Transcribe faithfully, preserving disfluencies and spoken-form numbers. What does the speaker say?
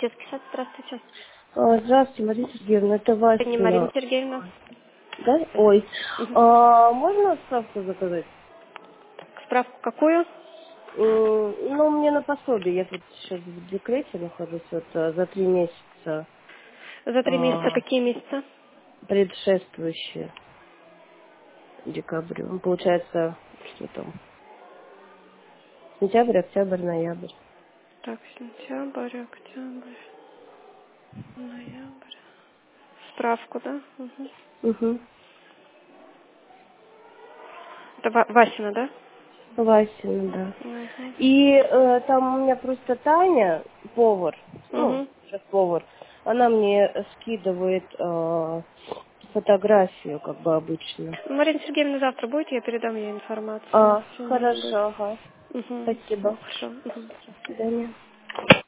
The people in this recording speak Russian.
детский сад, здравствуйте. А, Здравствуйте, Марина Сергеевна, это Это не Марина Васина. Сергеевна. Да? Ой. Мгм. А, можно справку заказать? Справку какую? М, Ну, мне на пособие. Я тут сейчас в декрете нахожусь вот, а, за три месяца За три месяца. а, Какие месяца? предшествующие декабрю. Ну, получается, что там? Сентябрь, октябрь, ноябрь. Так, сентябрь, октябрь, ноябрь. Справку, да? Мгм. Угу. Это Ва- Васина, да? Васина, да. Угу. И э, там у меня просто Таня, повар, ну, Угу. шеф-повар, она мне скидывает э, фотографию, как бы обычно. Марина Сергеевна завтра будет, я передам ей информацию. А, Сегодня не будет. хорошо, ага. Угу. Спасибо. Все. Угу. До свидания.